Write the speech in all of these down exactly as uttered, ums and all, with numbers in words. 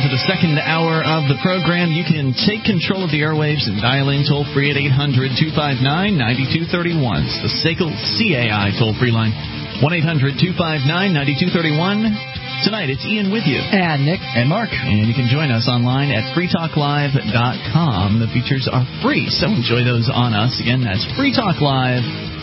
into the second hour of the program. You can take control of the airwaves and dial in toll-free at eight hundred, two five nine, nine two three one. It's the S A C L C A I toll-free line, one eight hundred, two five nine, nine two three one. Tonight, it's Ian with you. And Nick. And Mark. And you can join us online at free talk live dot com. The features are free, so enjoy those on us. Again, that's free talk live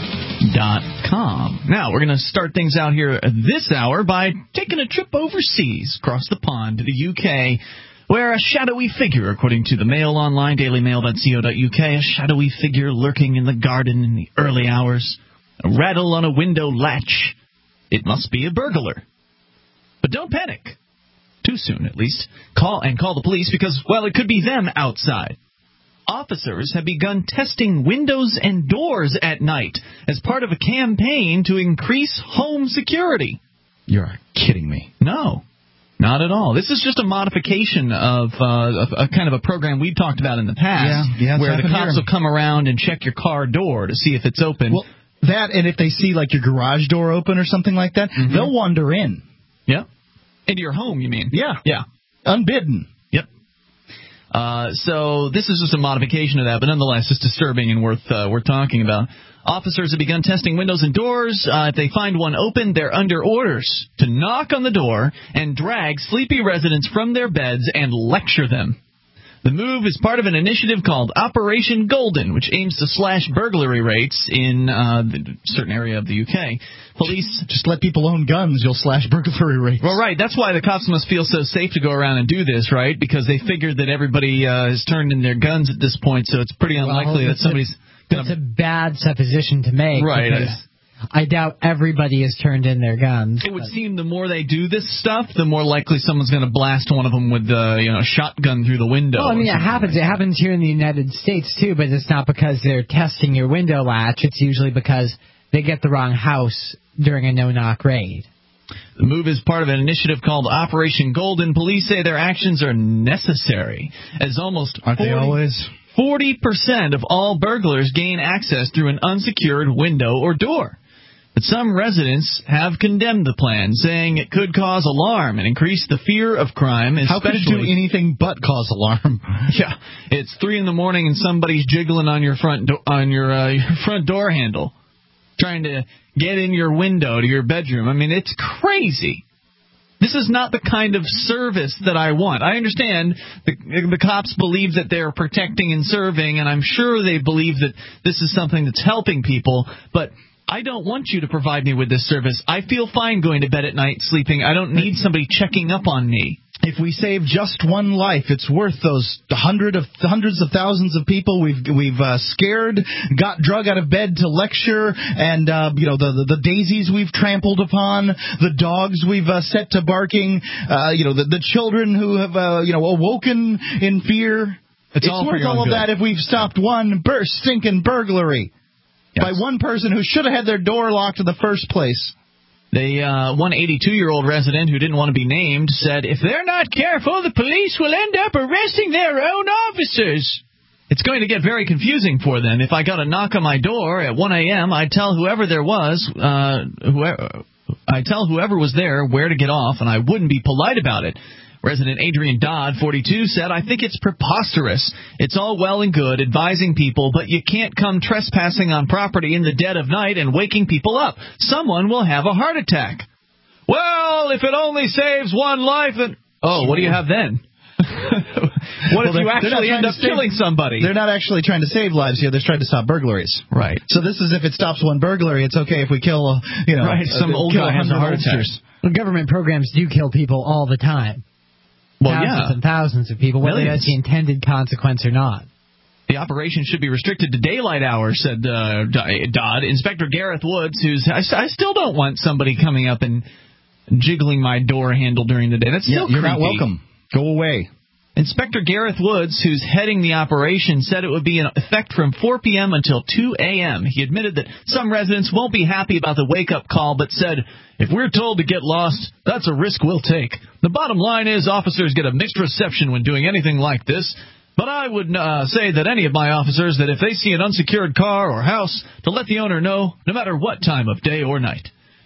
dot com. Now, we're going to start things out here this hour by taking a trip overseas, across the pond to the U K, where a shadowy figure, according to the Mail Online, daily mail dot co dot uk, a shadowy figure lurking in the garden in the early hours, a rattle on a window latch. It must be a burglar. But don't panic. Too soon, at least. Call and call the police because, well, it could be them outside. Officers have begun testing windows and doors at night as part of a campaign to increase home security. You're kidding me. No, not at all. This is just a modification of uh, a, a kind of a program we've talked about in the past, yeah, yeah, where the cops here. will come around and check your car door to see if it's open. Well, that, and if they see like your garage door open or something like that, mm-hmm. they'll wander in. Yeah. Into your home, you mean? Yeah. Yeah. Unbidden. Yep. Uh, so this is just a modification of that, but nonetheless, it's disturbing and worth uh, worth talking about. Officers have begun testing windows and doors. Uh, if they find one open, they're under orders to knock on the door and drag sleepy residents from their beds and lecture them. The move is part of an initiative called Operation Golden, which aims to slash burglary rates in uh, a certain area of the U K. Police... Just let people own guns, you'll slash burglary rates. Well, right. That's why the cops must feel so safe to go around and do this, right? Because they figured that everybody uh, has turned in their guns at this point, so it's pretty unlikely well, that somebody's... That's a bad supposition to make. Right. Because I doubt everybody has turned in their guns. It would seem the more they do this stuff, the more likely someone's going to blast one of them with uh, you know, a shotgun through the window. Well, I mean, it happens. It happens here in the United States, too, but it's not because they're testing your window latch. It's usually because they get the wrong house during a no-knock raid. The move is part of an initiative called Operation Golden. Police say their actions are necessary, as almost Aren't they always? forty percent of all burglars gain access through an unsecured window or door. But some residents have condemned the plan, saying it could cause alarm and increase the fear of crime. How could it do anything but cause alarm? Yeah, it's three in the morning and somebody's jiggling on your front do- on your, uh, your front door handle, trying to get in your window to your bedroom. I mean, it's crazy. This is not the kind of service that I want. I understand the, the cops believe that they're protecting and serving, and I'm sure they believe that this is something that's helping people, but I don't want you to provide me with this service. I feel fine going to bed at night sleeping. I don't need somebody checking up on me. If we save just one life, it's worth those hundred of hundreds of thousands of people we've we've uh, scared, got drug out of bed to lecture, and uh, you know the, the the daisies we've trampled upon, the dogs we've uh, set to barking, uh, you know the the children who have uh, you know awoken in fear. It's, it's all worth all of good. that if we've stopped one burst stinking burglary. Yes. By one person who should have had their door locked in the first place. The uh, one eighty-two-year-old resident who didn't want to be named said, if they're not careful, the police will end up arresting their own officers. It's going to get very confusing for them. If I got a knock on my door at one a.m., I'd tell whoever there was, uh, whoever, I'd tell whoever was there where to get off, and I wouldn't be polite about it. Resident Adrian Dodd, forty-two, said, I think it's preposterous. It's all well and good advising people, but you can't come trespassing on property in the dead of night and waking people up. Someone will have a heart attack. Well, if it only saves one life, then... Oh, what do you have then? What well, if you actually end up save, killing somebody? They're not actually trying to save lives here. They're trying to stop burglaries. Right. So this is if it stops one burglary, it's okay if we kill, uh, you know... Right, some uh, old guy has a heart attack. Well, government programs do kill people all the time. Well, thousands yeah. and thousands of people, whether Millions. that's the intended consequence or not. The operation should be restricted to daylight hours, said uh, Dodd. Inspector Gareth Woods, who's I, I still don't want somebody coming up and jiggling my door handle during the day. That's yeah, still you're creepy. not welcome. Go away. Inspector Gareth Woods, who's heading the operation, said it would be in effect from four p.m. until two a.m. He admitted that some residents won't be happy about the wake-up call, but said, if we're told to get lost, that's a risk we'll take. The bottom line is officers get a mixed reception when doing anything like this. But I would uh, say that any of my officers, that if they see an unsecured car or house, to let the owner know, no matter what time of day or night.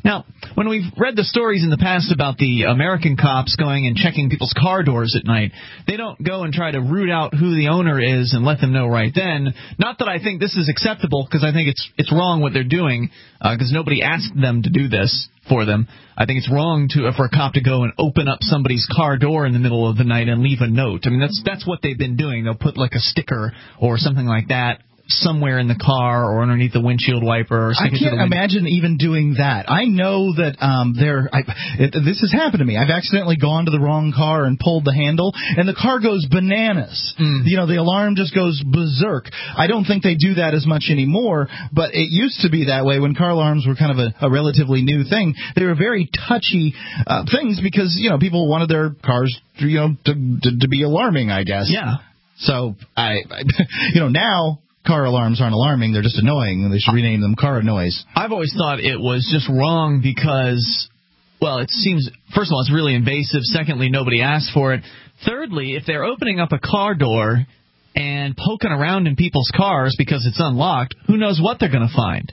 Now, when we've read the stories in the past about the American cops going and checking people's car doors at night, they don't go and try to root out who the owner is and let them know right then. Not that I think this is acceptable, because I think it's it's wrong what they're doing, because uh, nobody asked them to do this for them. I think it's wrong to for a cop to go and open up somebody's car door in the middle of the night and leave a note. I mean, that's that's what they've been doing. They'll put like a sticker or something like that somewhere in the car or underneath the windshield wiper. Or stick I it to can't the imagine even doing that. I know that um, there. I, it, this has happened to me. I've accidentally gone to the wrong car and pulled the handle, and the car goes bananas. Mm. You know, the alarm just goes berserk. I don't think they do that as much anymore, but it used to be that way when car alarms were kind of a, a relatively new thing. They were very touchy uh, things because, you know, people wanted their cars, you know, to, to, to be alarming, I guess. Yeah. So, I, I you know, now car alarms aren't alarming, they're just annoying, and they should rename them car noise. I've always thought it was just wrong because, well, it seems, first of all, it's really invasive. Secondly, nobody asked for it. Thirdly, if they're opening up a car door and poking around in people's cars because it's unlocked, who knows what they're going to find?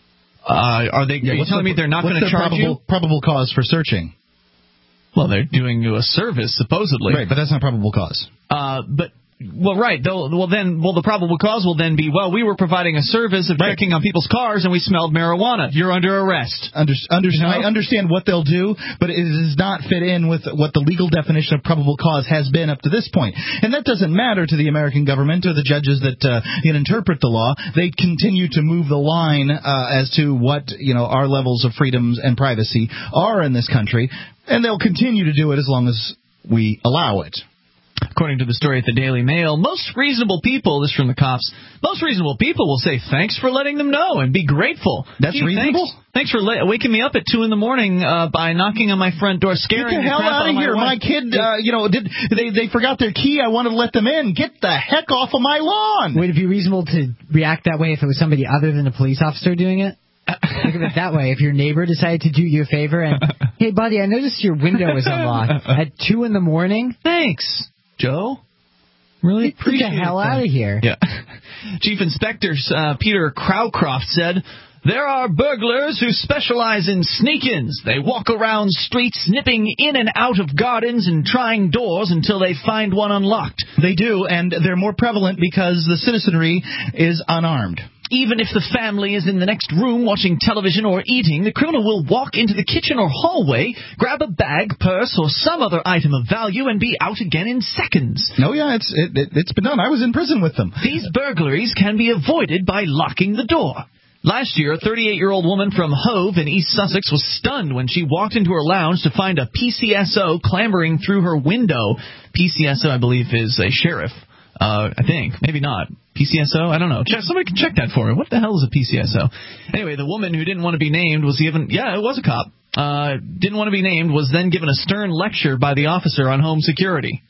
Uh, are they yeah, are you telling the, me they're not going to charge probable, you? Probable cause for searching. Well, they're doing you a service, supposedly. Right, but that's not probable cause. Uh, but... Well, right. They'll, well, then, well, the probable cause will then be, well, we were providing a service of right. checking on people's cars, and we smelled marijuana. You're under arrest. Under, under, you know? I understand what they'll do, but it does not fit in with what the legal definition of probable cause has been up to this point. And that doesn't matter to the American government or the judges that uh, can interpret the law. They continue to move the line uh, as to what, you know, our levels of freedoms and privacy are in this country, and they'll continue to do it as long as we allow it. According to the story at the Daily Mail, most reasonable people, this from the cops, most reasonable people will say thanks for letting them know and be grateful. That's Gee, reasonable? Thanks, thanks for la- waking me up at two in the morning uh, by knocking on my front door, scaring Get the, the hell crap out of my here. wife. My kid, uh, you know, did they, they forgot their key. I wanted to let them in. Get the heck off of my lawn. Would it be reasonable to react that way if it was somebody other than a police officer doing it? Think of it that way. If your neighbor decided to do you a favor and, hey, buddy, I noticed your window is unlocked at two in the morning. Thanks, Joe. Really appreciate Get the hell that. out of here. Yeah. Chief Inspector uh, Peter Crowcroft said, there are burglars who specialize in sneak-ins. They walk around streets, nipping in and out of gardens and trying doors until they find one unlocked. They do, and they're more prevalent because the citizenry is unarmed. Even if the family is in the next room watching television or eating, the criminal will walk into the kitchen or hallway, grab a bag, purse, or some other item of value, and be out again in seconds. Oh, yeah, it's it, it, it's been done. I was in prison with them. These burglaries can be avoided by locking the door. Last year, a thirty-eight-year-old woman from Hove in East Sussex was stunned when she walked into her lounge to find a P C S O clambering through her window. P C S O, I believe, is a sheriff. Uh, I think. Maybe not. P C S O? I don't know. Check, somebody can check that for me. What the hell is a P C S O? Anyway, the woman who didn't want to be named was given... Yeah, it was a cop. Uh, didn't want to be named, was then given a stern lecture by the officer on home security.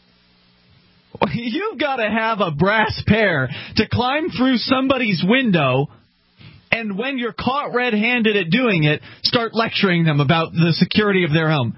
You've got to have a brass pair to climb through somebody's window, and when you're caught red-handed at doing it, start lecturing them about the security of their home.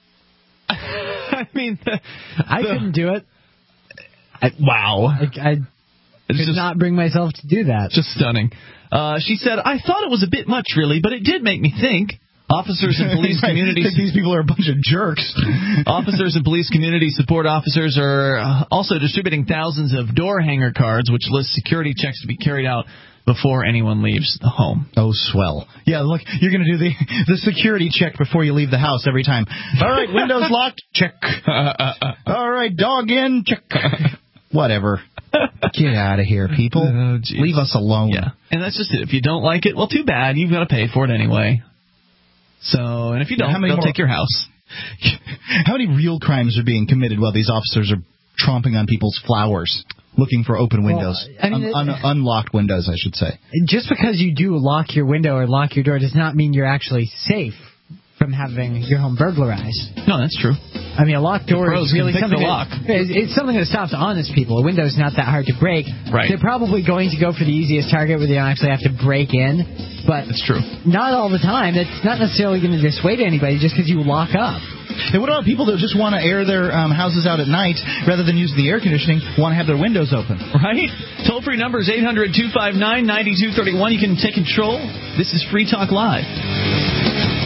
I mean... The, I the, couldn't do it. I, wow. I, I could just, not bring myself to do that. Just stunning. Uh, she said, I thought it was a bit much, really, but it did make me think. Officers and police right. communities... These people are a bunch of jerks. Officers and police community support officers are also distributing thousands of door hanger cards, which list security checks to be carried out before anyone leaves the home. Oh, swell. Yeah, look, you're going to do the the security check before you leave the house every time. All right, windows locked, check. All right, dog in, check. Whatever. Get out of here, people. Oh, leave us alone. Yeah, and that's just it. If you don't like it, well, too bad. You've got to pay for it anyway. So, and if you don't, they'll more, take your house. How many real crimes are being committed while these officers are tromping on people's flowers? Looking for open windows. Well, I mean, un- un- unlocked windows, I should say. Just because you do lock your window or lock your door does not mean you're actually safe from having your home burglarized. No, that's true. I mean, a locked door is really something the lock. That, it's, it's something that stops honest people. A window's not that hard to break. Right. They're probably going to go for the easiest target where they don't actually have to break in. But that's true. Not all the time. It's not necessarily going to dissuade anybody just because you lock up. And what about people that just want to air their um, houses out at night rather than use the air conditioning, want to have their windows open? Right? Toll-free number is eight hundred two five nine nine two three one. You can take control. This is Free Talk Live.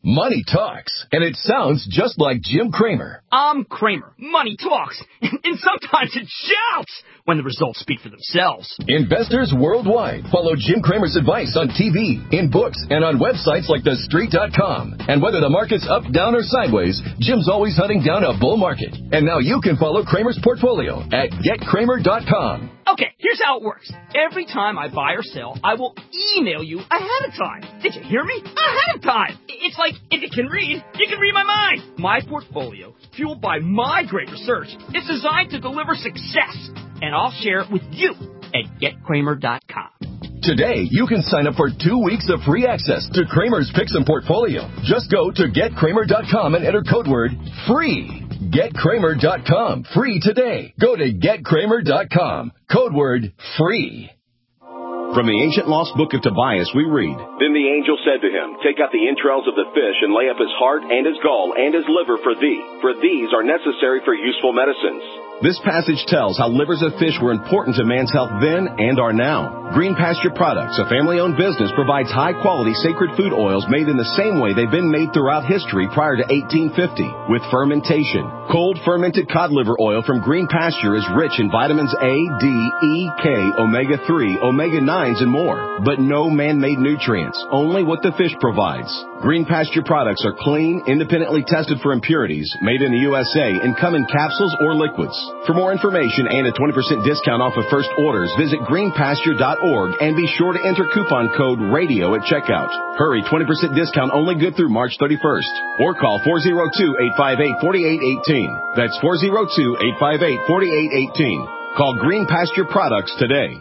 Money talks, and it sounds just like Jim Cramer. I'm Cramer. Money talks, and sometimes it shouts when the results speak for themselves. Investors worldwide follow Jim Cramer's advice on T V, in books, and on websites like the street dot com. And whether the market's up, down, or sideways, Jim's always hunting down a bull market. And now you can follow Cramer's portfolio at get cramer dot com. Okay, here's how it works. Every time I buy or sell, I will email you ahead of time. Did you hear me? Ahead of time. It's like, if you can read, you can read my mind. My portfolio, fueled by my great research, is designed to deliver success. And I'll share it with you at get cramer dot com. Today, you can sign up for two weeks of free access to Cramer's Picks and Portfolio. Just go to get cramer dot com and enter code word FREE. get cramer dot com. Free today. Go to get cramer dot com. Code word FREE. From the ancient lost book of Tobias, we read, Then the angel said to him, Take out the entrails of the fish and lay up his heart and his gall and his liver for thee, for these are necessary for useful medicines. This passage tells how livers of fish were important to man's health then and are now. Green Pasture Products, a family-owned business, provides high-quality sacred food oils made in the same way they've been made throughout history prior to eighteen fifty, with fermentation. Cold fermented cod liver oil from Green Pasture is rich in vitamins A, D, E, K, omega three, omega nines, and more. But no man-made nutrients, only what the fish provides. Green Pasture products are clean, independently tested for impurities, made in the U S A, and come in capsules or liquids. For more information and a twenty percent discount off of first orders, visit green pasture dot org and be sure to enter coupon code RADIO at checkout. Hurry, twenty percent discount only good through March thirty-first. Or call four oh two, eight five eight, four eight one eight. That's four oh two, eight five eight, four eight one eight. Call Green Pasture Products today.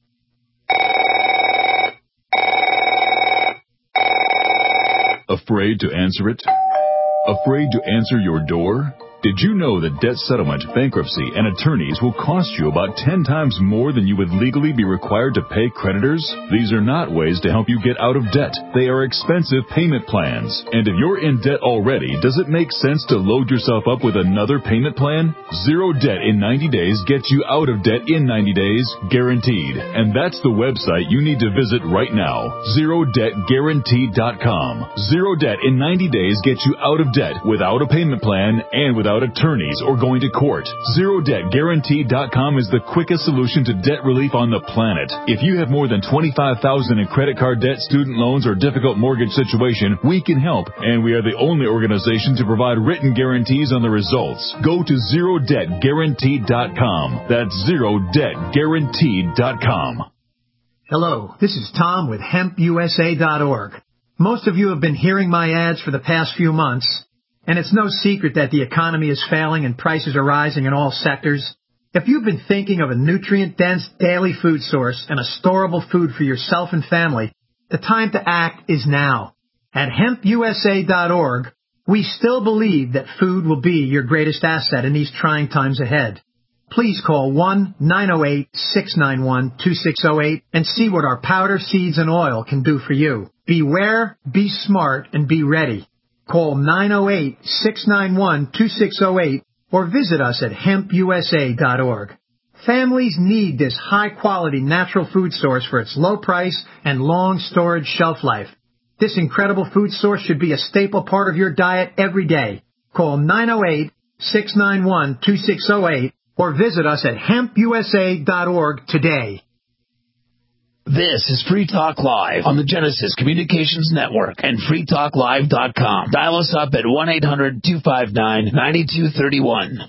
Afraid to answer it? Afraid to answer your door? Did you know that debt settlement, bankruptcy, and attorneys will cost you about ten times more than you would legally be required to pay creditors? These are not ways to help you get out of debt. They are expensive payment plans. And if you're in debt already, does it make sense to load yourself up with another payment plan? Zero Debt in ninety days gets you out of debt in ninety days, guaranteed. And that's the website you need to visit right now, zero debt guaranteed dot com. Zero Debt in ninety days gets you out of debt without a payment plan and without attorneys or going to court. Zero Debt Guaranteed dot com is the quickest solution to debt relief on the planet. If you have more than twenty-five thousand dollars in credit card debt, student loans, or difficult mortgage situation, we can help, and we are the only organization to provide written guarantees on the results. Go to Zero Debt Guaranteed dot com. That's Zero Debt Guaranteed dot com. Hello, this is Tom with hemp U S A dot org. Most of you have been hearing my ads for the past few months, and it's no secret that the economy is failing and prices are rising in all sectors. If you've been thinking of a nutrient-dense daily food source and a storable food for yourself and family, the time to act is now. At hemp U S A dot org, we still believe that food will be your greatest asset in these trying times ahead. Please call one nine oh eight, six nine one, two six oh eight and see what our powder, seeds, and oil can do for you. Beware, be smart, and be ready. Call nine oh eight, six nine one, two six oh eight or visit us at hemp U S A dot org. Families need this high-quality natural food source for its low price and long storage shelf life. This incredible food source should be a staple part of your diet every day. Call nine oh eight, six nine one, two six oh eight or visit us at hemp U S A dot org today. This is Free Talk Live on the Genesis Communications Network and free talk live dot com. Dial us up at one eight hundred, two five nine, nine two three one.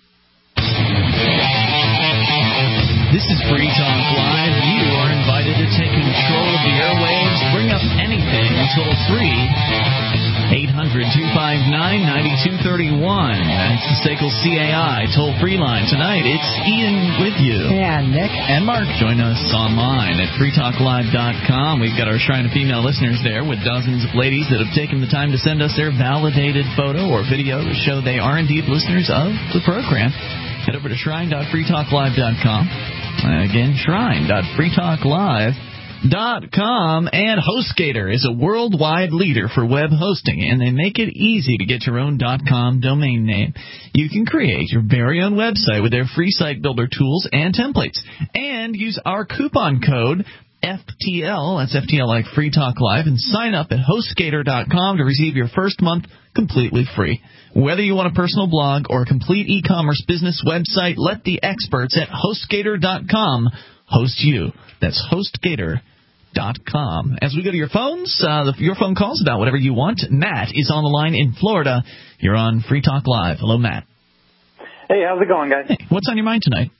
This is Free Talk Live. You are invited to take control of the airwaves. Bring up anything toll free. eight hundred, two five nine, nine two three one. That's the S A C L C A I toll-free line. Tonight, it's Ian with you. And Nick. And Mark. Join us online at free talk live dot com. We've got our Shrine of Female listeners there with dozens of ladies that have taken the time to send us their validated photo or video to show they are indeed listeners of the program. Head over to shrine dot free talk live dot com. Again, shrine dot free talk live dot com. And HostGator is a worldwide leader for web hosting, and they make it easy to get your own .com domain name. You can create your very own website with their free site builder tools and templates, and use our coupon code F T L, that's F T L like Free Talk Live, and sign up at HostGator dot com to receive your first month completely free. Whether you want a personal blog or a complete e-commerce business website, let the experts at HostGator dot com host you. That's HostGator dot com. As we go to your phones, uh, the, your phone calls about whatever you want. Matt is on the line in Florida. You're on Free Talk Live. Hello, Matt. Hey, how's it going, guys? Hey, what's on your mind tonight?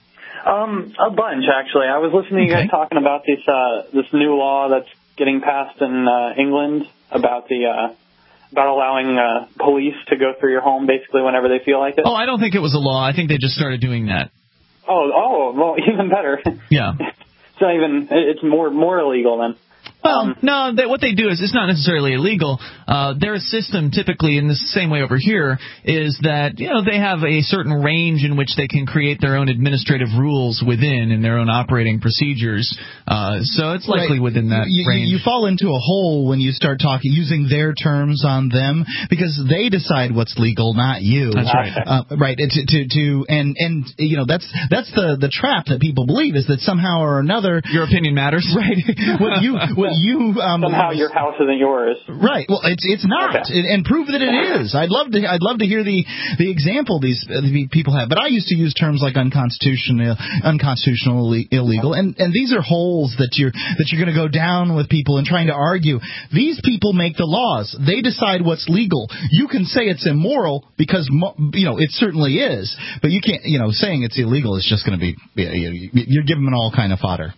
Um, a bunch, actually. I was listening to you guys talking about this uh, this new law that's getting passed in uh, England about the uh, about allowing uh, police to go through your home basically whenever they feel like it. Oh, I don't think it was a law. I think they just started doing that. Oh, oh, well, even better. Yeah. It's not even. It's more more illegal then. Well, um, no, they, what they do is it's not necessarily illegal. Uh, their system typically, in the same way over here, is that, you know, they have a certain range in which they can create their own administrative rules within and their own operating procedures. Uh, so it's likely right. within that you, range. You fall into a hole when you start talking, using their terms on them, because they decide what's legal, not you. That's right. Uh, right. To, to, to, and, and, you know, that's, that's the, the trap that people believe, is that somehow or another. Your opinion matters. Right. What you, what you, um, somehow your house isn't yours. Right. Well, it's it's not, okay. and, and prove that it is. I'd love to I'd love to hear the the example these uh, the people have. But I used to use terms like unconstitutional, unconstitutional, illegal, and and these are holes that you're that you're going to go down with people and trying to argue. These people make the laws. They decide what's legal. You can say it's immoral because you know it certainly is, but you can't. You know, saying it's illegal is just going to be you're giving them all kind of fodder.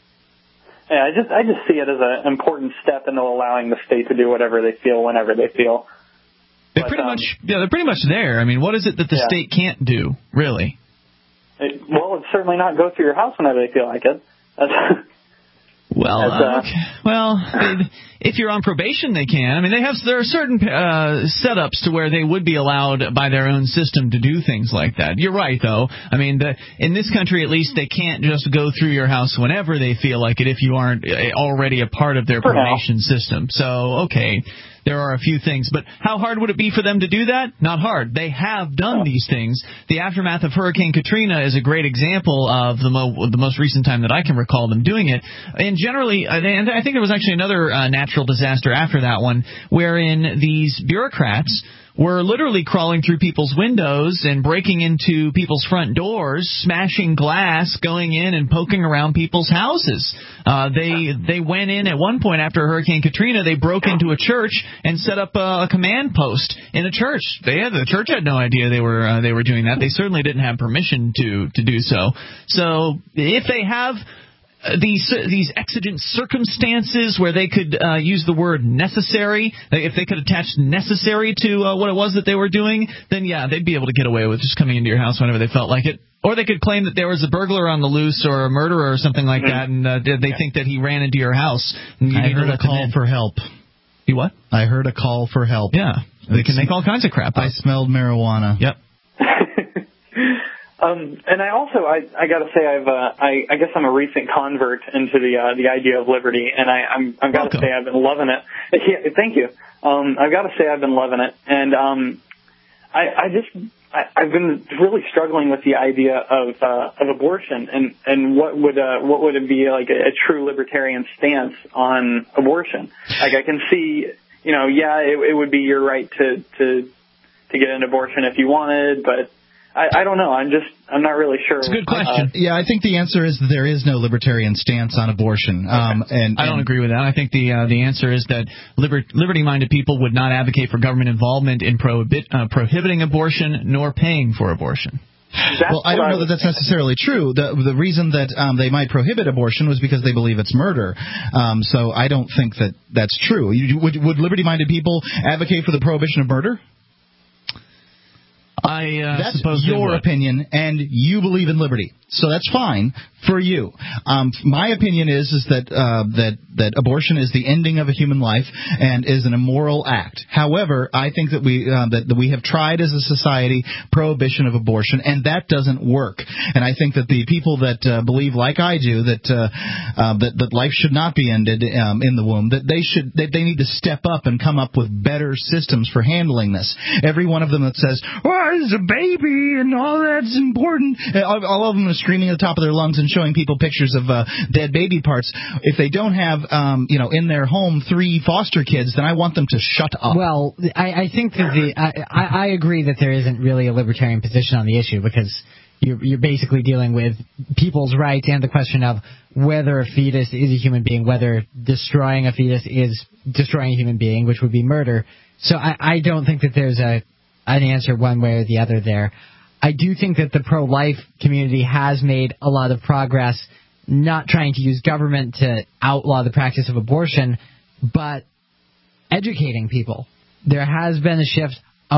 Yeah, I just I just see it as an important step into allowing the state to do whatever they feel whenever they feel. They're but, pretty um, much yeah, they're pretty much there. I mean, what is it that the yeah. state can't do, really? It, well, it's certainly not go through your house whenever they feel like it. That's, well, that's, uh, okay. well, if you're on probation, they can. I mean, they have there are certain uh, setups to where they would be allowed by their own system to do things like that. You're right, though. I mean, the, in this country, at least, they can't just go through your house whenever they feel like it if you aren't already a part of their probation system. So, okay. There are a few things, but how hard would it be for them to do that? Not hard. They have done these things. The aftermath of Hurricane Katrina is a great example of the, mo- the most recent time that I can recall them doing it. And generally, and I think there was actually another uh, natural disaster after that one, wherein these bureaucrats were literally crawling through people's windows and breaking into people's front doors, smashing glass, going in and poking around people's houses. Uh, they they went in at one point after Hurricane Katrina. They broke into a church and set up a, a command post in a church. They had the church had no idea they were uh, they were doing that. They certainly didn't have permission to to do so. So if they have these these exigent circumstances where they could uh, use the word necessary, if they could attach necessary to uh, what it was that they were doing, then yeah, they'd be able to get away with just coming into your house whenever they felt like it. Or they could claim that there was a burglar on the loose or a murderer or something like that, and uh, they think that he ran into your house. And you I heard a call for help. You what? I heard a call for help. Yeah, they can make all kinds of crap up. I smelled marijuana. Yep. Um, and I also, I, I got to say, I've, uh, I, I guess I'm a recent convert into the uh, the idea of liberty, and I, I'm, I've got to say I've been loving it. Yeah, thank you. Um, I've got to say I've been loving it, and um, I, I just, I, I've been really struggling with the idea of uh, of abortion, and and what would uh, what would it be like a, a true libertarian stance on abortion? Like I can see, you know, yeah, it, it would be your right to to to get an abortion if you wanted, but I, I don't know. I'm just, I'm not really sure. It's a good question. Uh, yeah, I think the answer is that there is no libertarian stance on abortion. Um, okay. and, I don't and agree with that. I think the uh, the answer is that liber- liberty-minded people would not advocate for government involvement in prohibit, uh, prohibiting abortion nor paying for abortion. That's well, I don't know that that's necessarily true. The the reason that um, they might prohibit abortion was because they believe it's murder. Um, so I don't think that that's true. You, would, would liberty-minded people advocate for the prohibition of murder? I uh, that's suppose your opinion, and you believe in liberty, so that's fine for you. Um, my opinion is is that uh, that that abortion is the ending of a human life and is an immoral act. However, I think that we uh, that, that we have tried as a society prohibition of abortion, and that doesn't work. And I think that the people that uh, believe, like I do, that uh, uh, that that life should not be ended um, in the womb, that they should that they need to step up and come up with better systems for handling this. Every one of them that says, "Well, is a baby, and all that's important. All, all of them are screaming at the top of their lungs and showing people pictures of uh, dead baby parts. If they don't have, um, you know, in their home three foster kids, then I want them to shut up. Well, I, I think that the I, I agree that there isn't really a libertarian position on the issue because you're, you're basically dealing with people's rights and the question of whether a fetus is a human being, whether destroying a fetus is destroying a human being, which would be murder. So I, I don't think that there's a an answer one way or the other there. I do think that the pro-life community has made a lot of progress, not trying to use government to outlaw the practice of abortion, but educating people. There has been a shift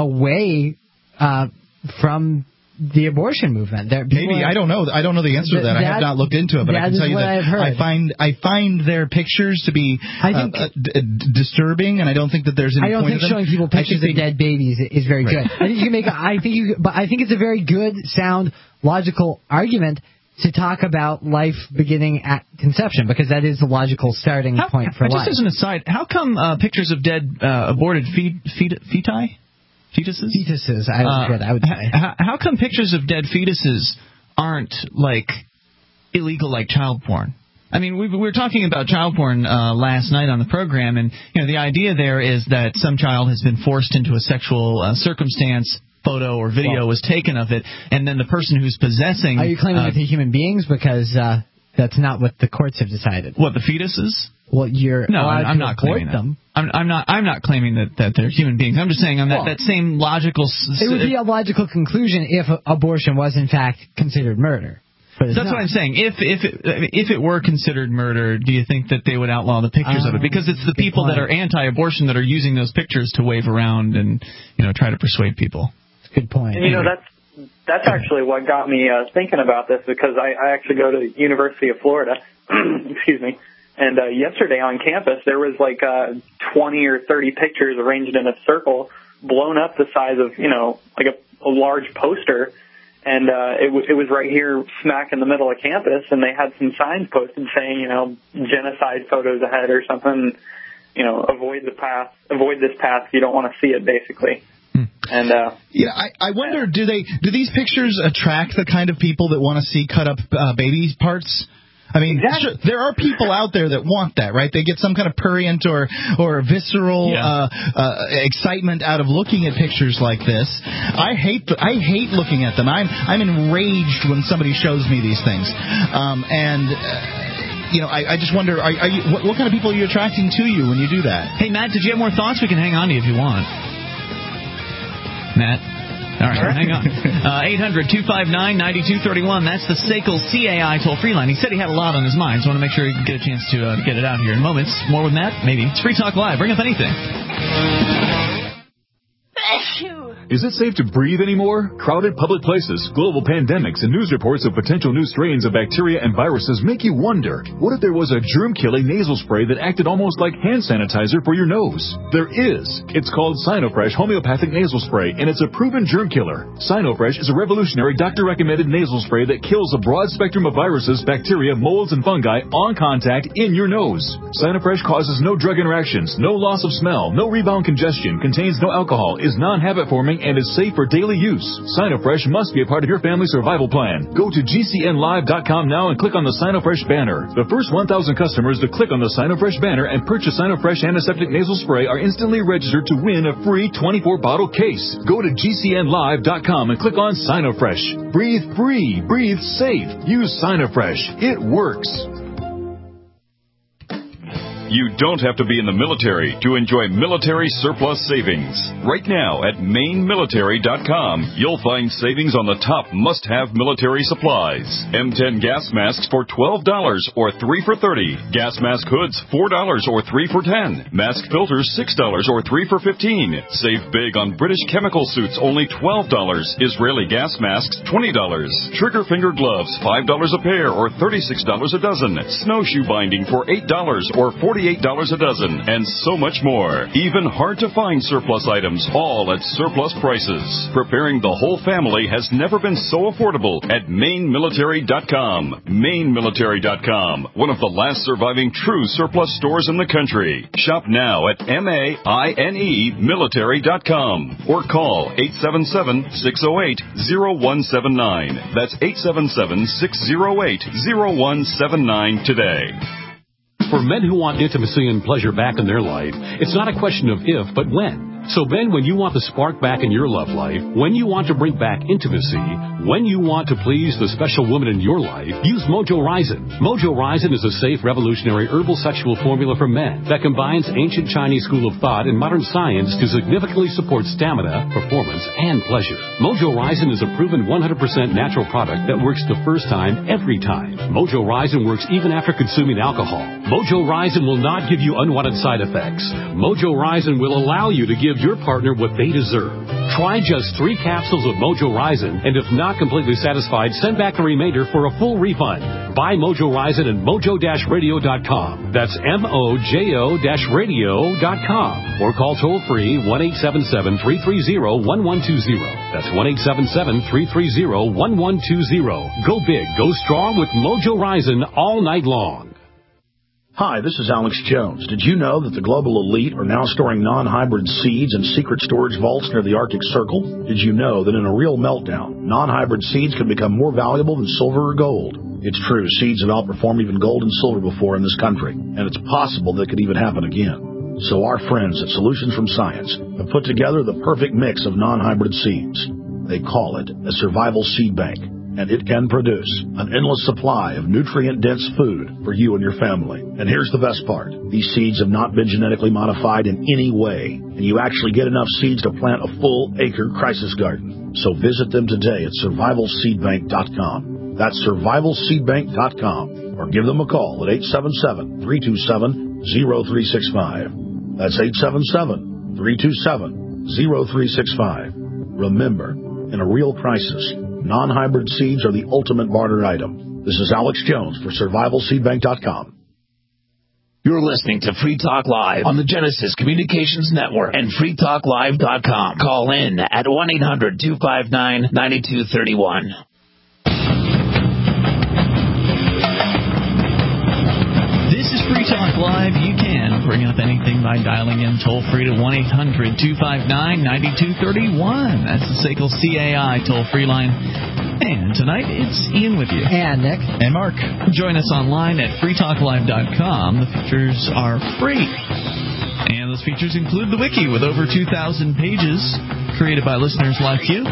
away uh, from the abortion movement. There, Maybe are, I don't know. I don't know the answer to that. that. I have not looked into it, but I can tell you that I find I find their pictures to be I think, uh, d- d- disturbing, and I don't think that there's any. I don't point think showing people pictures of dead babies is very right. good. I think you can make. A, I think you, but I think it's a very good, sound, logical argument to talk about life beginning at conception, because that is the logical starting how, point for just life. Just as an aside, how come uh, pictures of dead uh, aborted fe- fe- feti? Fetuses? Fetuses, I would, uh, I would say. How, how come pictures of dead fetuses aren't, like, illegal like child porn? I mean, we, we were talking about child porn uh, last night on the program, and, you know, the idea there is that some child has been forced into a sexual uh, circumstance, photo or video well, was taken of it, and then the person who's possessing... Are you claiming uh, that they're human beings? Because uh, that's not what the courts have decided. What, the fetuses? Well, you're no, allowed I'm to not abort claiming them. That. I'm, I'm not. I'm not claiming that, that they're human beings. I'm just saying on that, well, that same logical. S- it would be a logical conclusion if abortion was in fact considered murder. But That's not. what I'm saying. If if it, if it were considered murder, do you think that they would outlaw the pictures um, of it? Because it's the people point. that are anti-abortion that are using those pictures to wave around and, you know, try to persuade people. Good point. And, you know, that's that's actually what got me uh, thinking about this, because I, I actually go to the University of Florida. Excuse me. And uh, yesterday on campus, there was like uh, twenty or thirty pictures arranged in a circle, blown up the size of, you know, like a, a large poster. And uh, it, w- it was right here smack in the middle of campus, and they had some signs posted saying, you know, genocide photos ahead or something, you know, avoid the path, avoid this path if you don't want to see it, basically. Hmm. And uh, yeah, I, I wonder, do they do these pictures attract the kind of people that want to see cut up uh, baby parts? I mean, exactly. sure, there are people out there that want that, right? They get some kind of prurient or or visceral yeah. uh, uh, excitement out of looking at pictures like this. I hate the, I hate looking at them. I'm I'm enraged when somebody shows me these things, um, and. Uh, You know, I, I just wonder, are, are you, what, what kind of people are you attracting to you when you do that? Hey, Matt, did you have more thoughts? We can hang on to you if you want. Matt? All right, hang on. Uh, eight hundred two five nine nine two three one. That's the S A C L C A I toll-free line. He said he had a lot on his mind, so I want to make sure he can get a chance to, uh, to get it out here in moments. More with Matt? Maybe. It's Free Talk Live. Bring up anything. Is it safe to breathe anymore? Crowded public places, global pandemics, and news reports of potential new strains of bacteria and viruses make you wonder, what if there was a germ-killing nasal spray that acted almost like hand sanitizer for your nose? There is. It's called Sinofresh Homeopathic Nasal Spray, and it's a proven germ killer. Sinofresh is a revolutionary doctor-recommended nasal spray that kills a broad spectrum of viruses, bacteria, molds, and fungi on contact in your nose. Sinofresh causes no drug interactions, no loss of smell, no rebound congestion, contains no alcohol, is non-habit forming, and is safe for daily use. Sinofresh must be a part of your family survival plan. Go to G C N live dot com now and click on the Sinofresh banner. The first one thousand customers to click on the Sinofresh banner and purchase Sinofresh antiseptic nasal spray are instantly registered to win a free twenty-four bottle case. Go to G C N live dot com and click on Sinofresh. Breathe free. Breathe safe. Use Sinofresh. It works. You don't have to be in the military to enjoy military surplus savings. Right now at Maine Military dot com, you'll find savings on the top must-have military supplies. M ten gas masks for twelve dollars or three for thirty dollars. Gas mask hoods four dollars or three for ten dollars. Mask filters six dollars or three for fifteen dollars. Save big on British chemical suits, only twelve dollars. Israeli gas masks, twenty dollars. Trigger finger gloves, five dollars a pair or thirty-six dollars a dozen. Snowshoe binding for eight dollars or forty forty-eight dollars a dozen, and so much more. Even hard-to-find surplus items, all at surplus prices. Preparing the whole family has never been so affordable at Maine Military dot com. Maine Military dot com, one of the last surviving true surplus stores in the country. Shop now at M A I N E Military dot com or call eight seven seven, six oh eight, oh one seven nine. That's eight seven seven, six oh eight, oh one seven nine today. For men who want intimacy and pleasure back in their life, it's not a question of if, but when. So Ben, when you want the spark back in your love life, when you want to bring back intimacy, when you want to please the special woman in your life, use Mojo Ryzen. Mojo Ryzen is a safe, revolutionary herbal sexual formula for men that combines ancient Chinese school of thought and modern science to significantly support stamina, performance, and pleasure. Mojo Ryzen is a proven one hundred percent natural product that works the first time, every time. Mojo Ryzen works even after consuming alcohol. Mojo Ryzen will not give you unwanted side effects. Mojo Ryzen will allow you to give your partner what they deserve. Try just three capsules of Mojo Ryzen, and if not completely satisfied, send back the remainder for a full refund. Buy Mojo Ryzen at mojo dash radio dot com. That's M O J O radio dot com. Or call toll-free one eight seven seven, three three zero, one one two zero. That's one eight seven seven, three three zero, one one two zero. Go big, go strong with Mojo Ryzen all night long. Hi, this is Alex Jones. Did you know that the global elite are now storing non-hybrid seeds in secret storage vaults near the Arctic Circle? Did you know that in a real meltdown, non-hybrid seeds can become more valuable than silver or gold? It's true, seeds have outperformed even gold and silver before in this country, and it's possible that could even happen again. So our friends at Solutions from Science have put together the perfect mix of non-hybrid seeds. They call it a survival seed bank, and it can produce an endless supply of nutrient-dense food for you and your family. And here's the best part. These seeds have not been genetically modified in any way, and you actually get enough seeds to plant a full-acre crisis garden. So visit them today at survival seed bank dot com. That's survival seed bank dot com. Or give them a call at eight seven seven, three two seven, zero three six five. That's eight seven seven, three two seven, zero three six five. Remember, in a real crisis, non-hybrid seeds are the ultimate barter item. This is Alex Jones for survival seed bank dot com. You're listening to Free Talk Live on the Genesis Communications Network and free talk live dot com. Call in at one eight hundred, two five nine, nine two three one. This is Free Talk Live. You can bring up anything by dialing in toll-free to one eight hundred, two five nine, nine two three one. That's the S A C L C A I toll-free line. And tonight, it's Ian with you. And Nick. And Mark. Join us online at free talk live dot com. The features are free. And those features include the wiki with over two thousand pages created by listeners like you.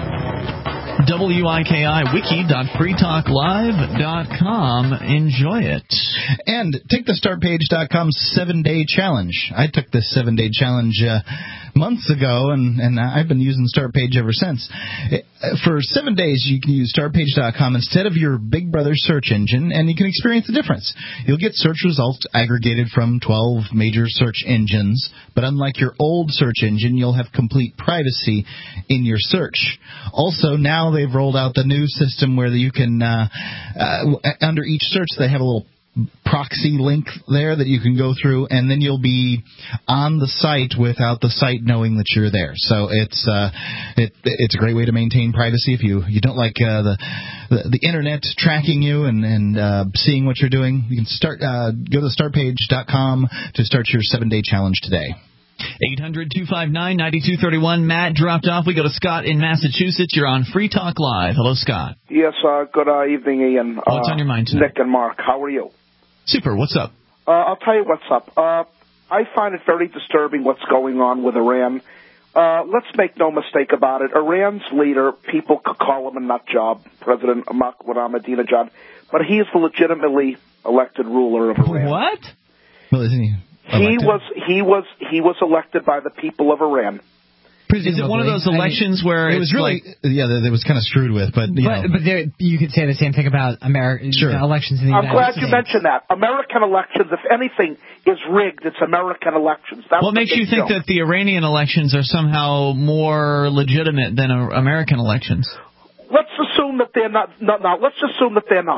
W I K I wiki dot free talk live dot com. Enjoy it. And take the start page dot com seven-day challenge. I took this seven-day challenge uh, months ago, and, and I've been using Startpage ever since. It, for seven days, you can use start page dot com instead of your Big Brother search engine, and you can experience the difference. You'll get search results aggregated from twelve major search engines, but unlike your old search engine, you'll have complete privacy in your search. Also, now they've rolled out the new system where you can, uh, uh, under each search, they have a little proxy link there that you can go through, and then you'll be on the site without the site knowing that you're there. So it's uh, it, it's a great way to maintain privacy if you, you don't like uh, the, the the internet tracking you and and uh, seeing what you're doing. You can start uh, go to start page dot com to start your seven-day challenge today. eight hundred, two five nine, nine two three one. Matt dropped off. We go to Scott in Massachusetts. You're on Free Talk Live. Hello, Scott. Yes, uh, good uh, evening, Ian. What's uh, on your mind tonight? Nick and Mark, how are you? Super. What's up? Uh, I'll tell you what's up. Uh, I find it very disturbing what's going on with Iran. Uh, let's make no mistake about it. Iran's leader, people could call him a nut job, President Ahmadinejad, but he is the legitimately elected ruler of Iran. What? Well, isn't he? He was he was he was elected by the people of Iran. Is it one of those elections I mean, where it was really like, yeah that it was kind of screwed with, but you but, know. but there, you could say the same thing about American sure. elections in the I'm United States. I'm glad you mentioned that. American elections, if anything, is rigged. It's American elections. That's what makes you think deal. that the Iranian elections are somehow more legitimate than American elections? Let's assume that they're not. No, no. Let's assume that they're not.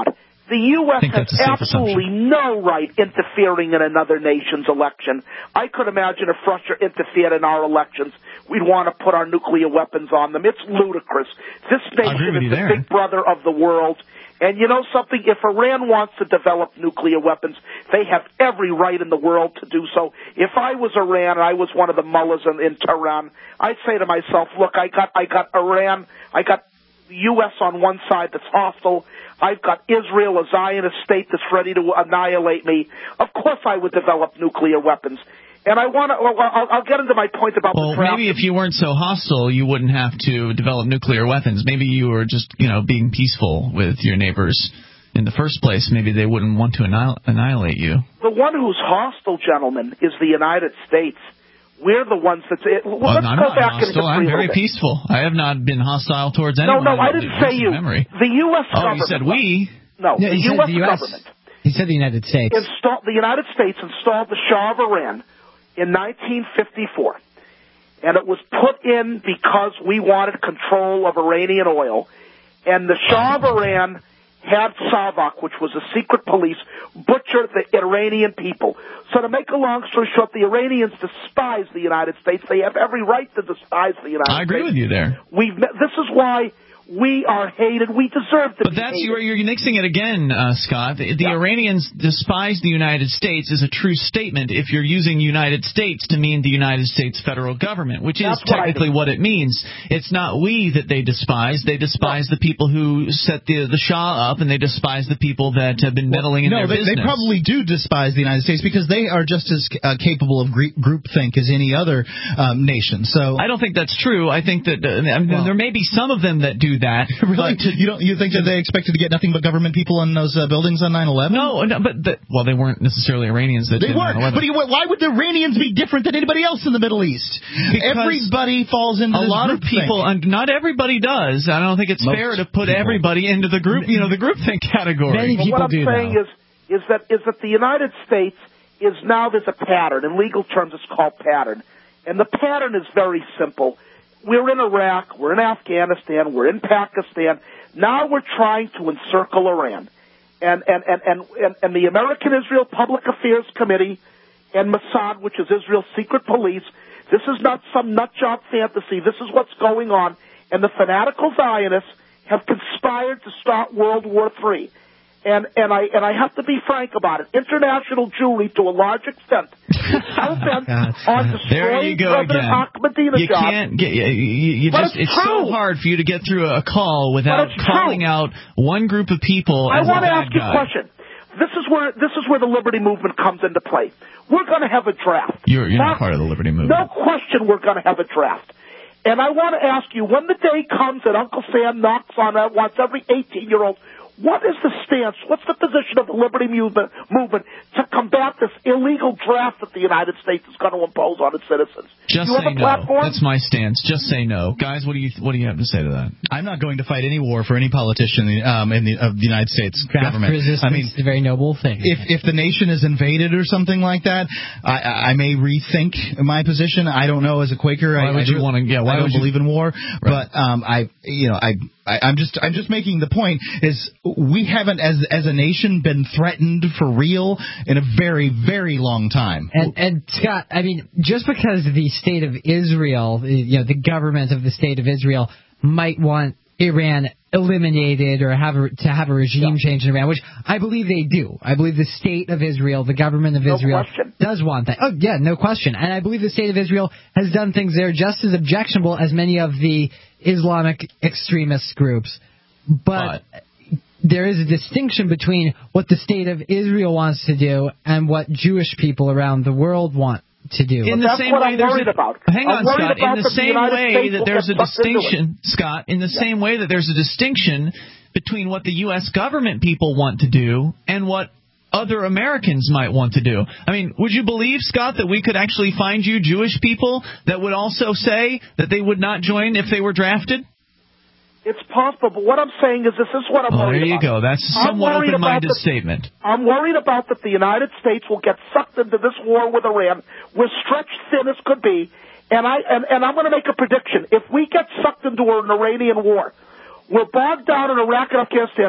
The U S has absolutely no right interfering in another nation's election. I could imagine if Russia interfered in our elections, we'd want to put our nuclear weapons on them. It's ludicrous. This nation is the there. big brother of the world. And you know something? If Iran wants to develop nuclear weapons, they have every right in the world to do so. If I was Iran and I was one of the mullahs in, in Tehran, I'd say to myself, look, I got, I got Iran, I got the U S on one side that's hostile. I've got Israel, a Zionist state that's ready to annihilate me. Of course I would develop nuclear weapons. And I want to, I'll, I'll get into my point about well, the draft. Maybe if you weren't so hostile, you wouldn't have to develop nuclear weapons. Maybe you were just, you know, being peaceful with your neighbors in the first place. Maybe they wouldn't want to annihil- annihilate you. The one who's hostile, gentlemen, is the United States. We're the ones that's... It. Well, well, let's I'm go not back hostile. I'm very peaceful. I have not been hostile towards anyone. No, no, I didn't say you. Memory. The U S oh, government... you said we? No, yeah, the U U S, the U S government... He said the United States. Installed, the United States installed the Shah of Iran in nineteen fifty-four. And it was put in because we wanted control of Iranian oil. And the Shah of Iran had Savak, which was a secret police, butcher the Iranian people. So to make a long story short, the Iranians despise the United States. They have every right to despise the United States. I agree States. with you there. We've, this is why we are hated. We deserve to but be that's hated. You're, you're nixing it again, uh, Scott. The, the yeah. Iranians despise the United States is a true statement if you're using United States to mean the United States federal government, which that's is technically what, what it means. It's not we that they despise. They despise no. the people who set the the Shah up, and they despise the people that have been meddling well, in no, their they, business. No, they probably do despise the United States because they are just as uh, capable of group groupthink as any other um, nation. So I don't think that's true. I think that uh, I mean, well, there may be some of them that do that. Really? You don't? You think that they expected to get nothing but government people in those uh, buildings on nine eleven? No, no, but the, well, they weren't necessarily Iranians that they did weren't. nine eleven. But you, why would the Iranians be different than anybody else in the Middle East? Because everybody falls into a this lot of group people. Think. Not everybody does. I don't think it's Most fair to put people. everybody into the group. You know, the groupthink category. Many well, people what I'm do saying now. is is that is that the United States is now there's a pattern. In legal terms, it's called pattern, and the pattern is very simple. We're in Iraq, we're in Afghanistan, we're in Pakistan. Now we're trying to encircle Iran. And, and, and, and, and, and the American Israel Public Affairs Committee and Mossad, which is Israel's secret police, this is not some nutjob fantasy. This is what's going on. And the fanatical Zionists have conspired to start World War Three. And, and I and I have to be frank about it. International Jewry, to a large extent, is hell-bent on destroying President Ahmadinejad. You can't get you, you, you just. It's, it's so hard for you to get through a call without calling true. out one group of people. I as want a to bad ask you guy. a question. This is where this is where the Liberty Movement comes into play. We're going to have a draft. You're you're now, not part of the Liberty Movement. No question, we're going to have a draft. And I want to ask you, when the day comes that Uncle Sam knocks on that once every eighteen-year-old. What is the stance, what's the position of the Liberty movement, movement to combat this illegal draft that the United States is going to impose on its citizens? Just you say have a no. platform? That's my stance. Just say no. Guys, what do you what do you have to say to that? I'm not going to fight any war for any politician um, in the, of the United States Draft government. Resistance I mean, is a very noble thing. If if the nation is invaded or something like that, I, I may rethink my position. I don't know. As a Quaker, why I, would I you want to? Yeah, why I don't would you, believe in war, right. but um, I you know I. I, I'm just I'm just making the point is we haven't as as a nation been threatened for real in a very very long time. And and Scott, I mean, just because the state of Israel, you know, the government of the state of Israel might want Iran eliminated or have a, to have a regime yeah. change in Iran, which I believe they do. I believe the state of Israel, the government of no Israel, question. does want that. Oh, yeah, no question. And I believe the state of Israel has done things there just as objectionable as many of the Islamic extremist groups. But, but there is a distinction between what the state of Israel wants to do and what Jewish people around the world want to do. In the that's same what way, I'm worried a, about. Hang I'm on, Scott. In the same the way that there's a distinction, Scott, in the yeah. same way that there's a distinction between what the U S government people want to do and what other Americans might want to do. I mean, would you believe, Scott, that we could actually find you Jewish people that would also say that they would not join if they were drafted? It's possible, but what I'm saying is this is what I'm oh, worried about. There you about. go. That's a somewhat open-minded the, statement. I'm worried about that the United States will get sucked into this war with Iran. We're stretched thin as could be, and, I, and, and I'm going to make a prediction. If we get sucked into an Iranian war, we're bogged down in Iraq and Afghanistan,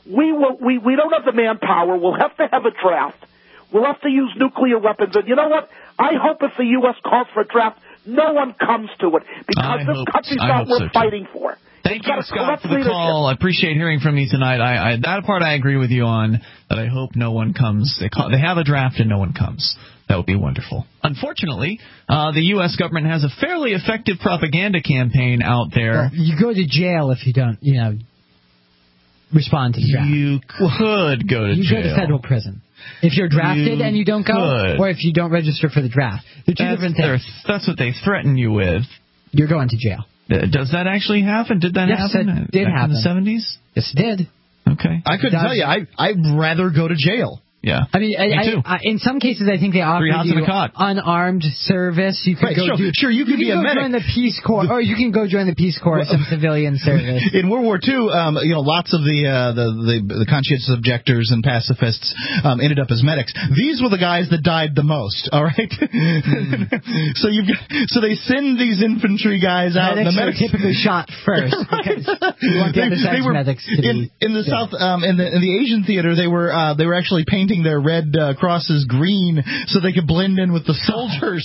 we will. We we don't have the manpower. We'll have to have a draft. We'll have to use nuclear weapons. And you know what? I hope if the U S calls for a draft, no one comes to it because I this hope, country's I not hope worth so, fighting for. Thank you, Scott, for the call. I appreciate hearing from you tonight. I, I, that part I agree with you on, that I hope no one comes. They, call, they have a draft and no one comes. That would be wonderful. Unfortunately, uh, the U S government has a fairly effective propaganda campaign out there. Well, you go to jail if you don't, you know, respond to the draft. You could go to you jail. You go to federal prison. If you're drafted you and you don't go, could. or if you don't register for the draft. They're two that's different things. That's what they threaten you with. You're going to jail. Does that actually happen? Did that yes, happen? It did Back happen. in the seventies? Yes, it did. Okay. I couldn't tell you. I, I'd rather go to jail. Yeah. I mean, I, Me too. I, I, in some cases, I think they offer Three hots you and a cot. unarmed service. You could Right, go sure, do, sure, you could you be can a go medic. join the Peace Corps, or you can go join the Peace Corps, some civilian service. In World War Two, um, you know, lots of the, uh, the the the conscientious objectors and pacifists um, ended up as medics. These were the guys that died the most. All right. Mm. so you so they send these infantry guys out. Medics, and the medics are typically shot first because you want the they, other they side's were, medics to in, be in the dead. South, um, in the in the Asian theater, they were uh, they were actually painting their red uh, crosses green so they could blend in with the soldiers.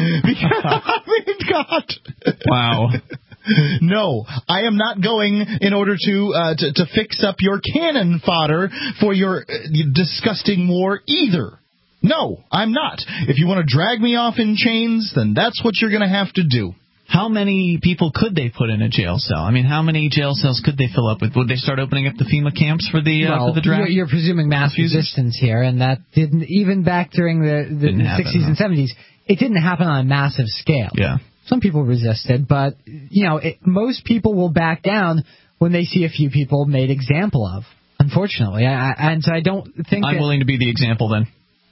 I mean, God. Wow. No, I am not going in order to, uh, to to fix up your cannon fodder for your uh, disgusting war either. No, I'm not. If you want to drag me off in chains, then that's what you're going to have to do. How many people could they put in a jail cell? I mean, how many jail cells could they fill up with? Would they start opening up the FEMA camps for the uh, well, for the draft? You're, you're presuming mass resistance here, and that didn't even back during the, the, the sixties and seventies. It didn't happen on a massive scale. Yeah. Some people resisted, but you know, it, most people will back down when they see a few people made example of. Unfortunately, I, I, and so I don't think I'm that, willing to be the example then.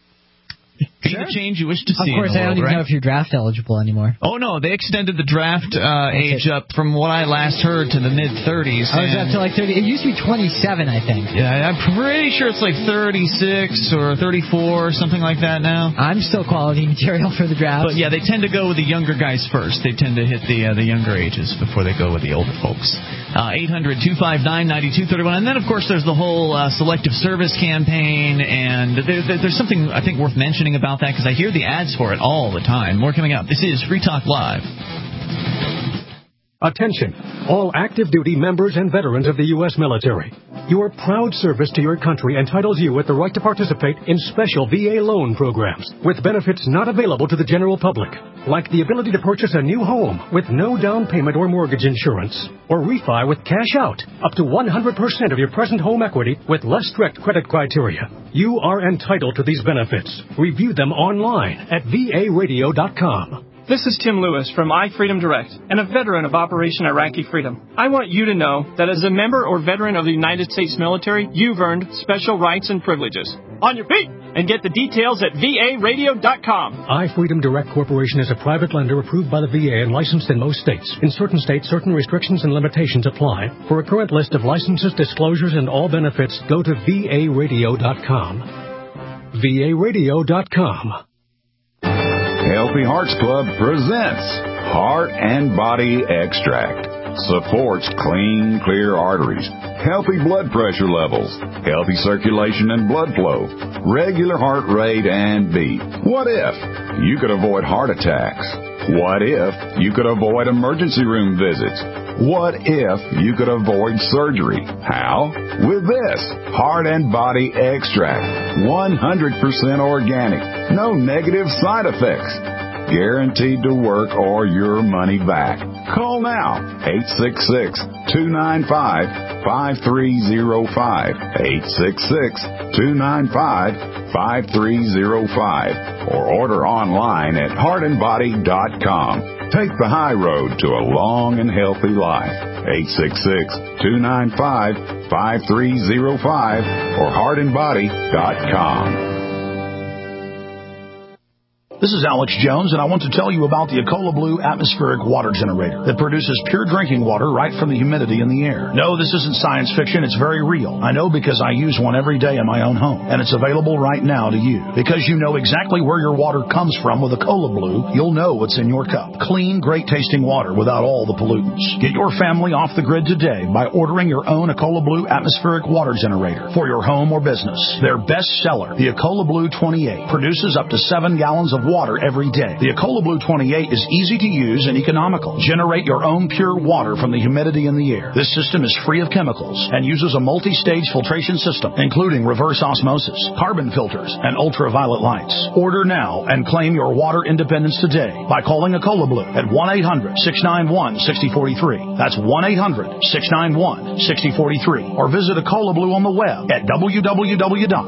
Be Sure. the change you wish to see. Of course, in the I don't world, even right? know if you're draft eligible anymore. Oh, no, they extended the draft uh, age up from what I last heard to the mid-thirties. Oh, is that to like thirty? It used to be twenty-seven, I think. Yeah, I'm pretty sure it's like thirty-six or thirty-four, something like that now. I'm still quality material for the draft. But, yeah, they tend to go with the younger guys first. They tend to hit the uh, the younger ages before they go with the older folks. Uh, eight hundred two five nine nine two three one. And then, of course, there's the whole uh, selective service campaign. And there, there, there's something, I think, worth mentioning about that because I hear the ads for it all the time. More coming up. This is Free Talk Live. Attention, all active duty members and veterans of the U S military. Your proud service to your country entitles you with the right to participate in special V A loan programs with benefits not available to the general public, like the ability to purchase a new home with no down payment or mortgage insurance, or refi with cash out up to one hundred percent of your present home equity with less strict credit criteria. You are entitled to these benefits. Review them online at V A radio dot com. This is Tim Lewis from iFreedom Direct and a veteran of Operation Iraqi Freedom. I want you to know that as a member or veteran of the United States military, you've earned special rights and privileges. On your feet! And get the details at V A radio dot com. iFreedom Direct Corporation is a private lender approved by the V A and licensed in most states. In certain states, certain restrictions and limitations apply. For a current list of licenses, disclosures, and all benefits, go to V A radio dot com. V A radio dot com. Healthy Hearts Club presents Heart and Body Extract. Supports clean, clear arteries, healthy blood pressure levels, healthy circulation and blood flow, regular heart rate and beat. What if you could avoid heart attacks? What if you could avoid emergency room visits? What if you could avoid surgery? How? With this Heart and Body Extract. one hundred percent organic. No negative side effects. Guaranteed to work or your money back. Call now. eight six six, two nine five, five three zero five. eight six six, two nine five, five three zero five. Or order online at heart and body dot com. Take the high road to a long and healthy life. eight six six, two nine five, five three zero five or heart and body dot com. This is Alex Jones, and I want to tell you about the Ecola Blue atmospheric water generator that produces pure drinking water right from the humidity in the air. No, this isn't science fiction. It's very real. I know because I use one every day in my own home, and it's available right now to you. Because you know exactly where your water comes from with Ecola Blue, you'll know what's in your cup. Clean, great-tasting water without all the pollutants. Get your family off the grid today by ordering your own Ecola Blue atmospheric water generator for your home or business. Their best seller, the Ecola Blue twenty-eight, produces up to seven gallons of water every day. The Ecola Blue twenty-eight is easy to use and economical. Generate your own pure water from the humidity in the air. This system is free of chemicals and uses a multi-stage filtration system, including reverse osmosis, carbon filters, and ultraviolet lights. Order now and claim your water independence today by calling Ecola Blue at one eight hundred, six nine one, six zero four three. That's one eight hundred, six nine one, six zero four three. Or visit Ecola Blue on the web at w w w dot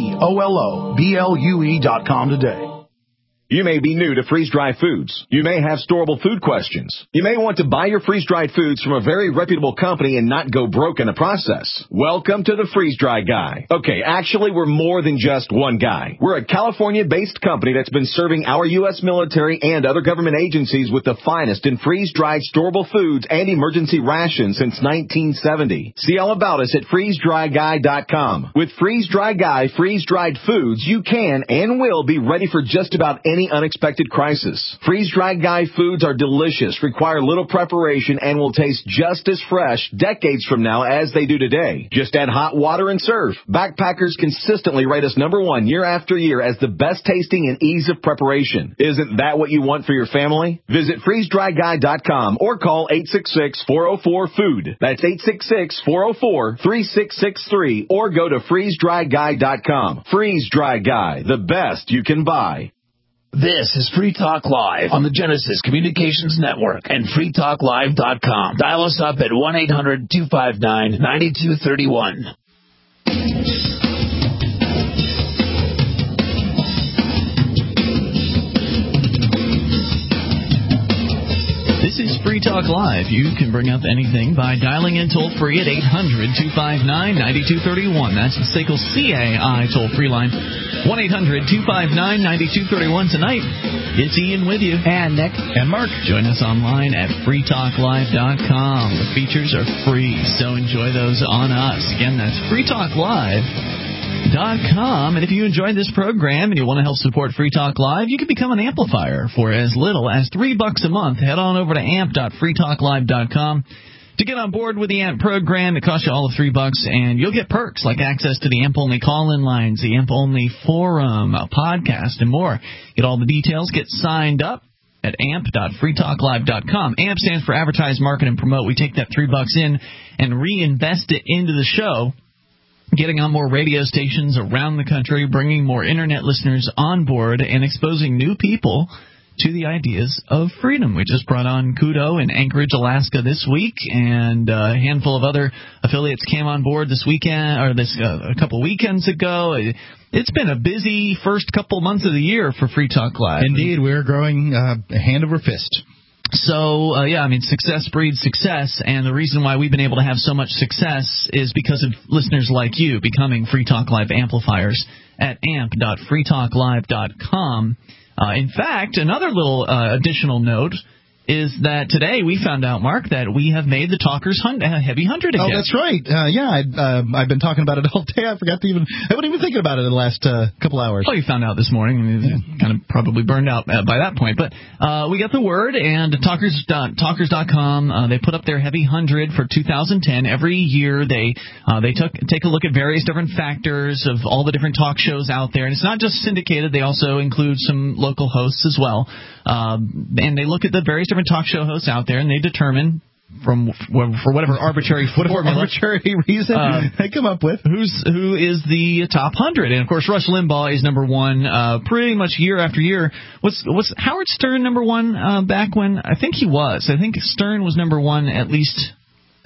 ecola blue dot com today. You may be new to freeze-dried foods. You may have storable food questions. You may want to buy your freeze-dried foods from a very reputable company and not go broke in the process. Welcome to the Freeze-Dry Guy. Okay, actually, we're more than just one guy. We're a California-based company that's been serving our U S military and other government agencies with the finest in freeze-dried storable foods and emergency rations since nineteen seventy. See all about us at freeze dry guy dot com. With Freeze-Dry Guy freeze-dried foods, you can and will be ready for just about any Any unexpected crisis. Freeze-Dried Guy foods are delicious, require little preparation, and will taste just as fresh decades from now as they do today. Just add hot water and serve. Backpackers consistently rate us number one year after year as the best tasting and ease of preparation. Isn't that what you want for your family? Visit freeze dry guy dot com or call eight six six, four zero four, food. That's eight six six, four zero four, three six six three or go to freeze dry guy dot com. Freeze-Dry Guy, the best you can buy. This is Free Talk Live on the Genesis Communications Network and free talk live dot com. Dial us up at one eight hundred, two five nine, nine two three one. This is Free Talk Live. You can bring up anything by dialing in toll-free at eight hundred, two five nine, nine two three one. That's the S A C L C A I toll-free line. one eight hundred, two five nine, nine two three one. Tonight, it's Ian with you. And Nick. And Mark. Join us online at free talk live dot com. The features are free, so enjoy those on us. Again, that's free talk live dot com. And if you enjoyed this program and you want to help support Free Talk Live, you can become an amplifier for as little as three bucks a month. Head on over to amp dot free talk live dot com. To get on board with the A M P program, it costs you all of three bucks, and you'll get perks like access to the A M P-only call-in lines, the A M P-only forum, a podcast, and more. Get all the details. Get signed up at amp dot free talk live dot com. A M P stands for Advertise, Market, and Promote. We take that three bucks in and reinvest it into the show, getting on more radio stations around the country, bringing more Internet listeners on board, and exposing new people to the ideas of freedom. We just brought on Kudo in Anchorage, Alaska this week, and a handful of other affiliates came on board this weekend, or this uh, a couple weekends ago. It's been a busy first couple months of the year for Free Talk Live. Indeed, we're growing uh, hand over fist. So, uh, yeah, I mean, success breeds success, and the reason why we've been able to have so much success is because of listeners like you becoming Free Talk Live amplifiers at amp dot free talk live dot com. Uh, in fact, another little uh, additional note is that today we found out, Mark, that we have made the Talkers hun- uh, Heavy one hundred again. Oh, that's right. Uh, yeah, I, uh, I've been talking about it all day. I forgot to even, I wasn't even thinking about it in the last uh, couple hours. Oh, you found out this morning. Yeah. Kind of probably burned out uh, by that point. But uh, we got the word, and talkers dot talkers dot com, uh, they put up their Heavy one hundred for two thousand ten. Every year they uh, they took take a look at various different factors of all the different talk shows out there. And it's not just syndicated. They also include some local hosts as well. Um, and they look at the various different talk show hosts out there, and they determine, from for whatever arbitrary whatever formula, arbitrary reason uh, they come up with, who's who is the top hundred. And of course, Rush Limbaugh is number one, uh, pretty much year after year. Was was Howard Stern number one uh, back when? I think he was. I think Stern was number one at least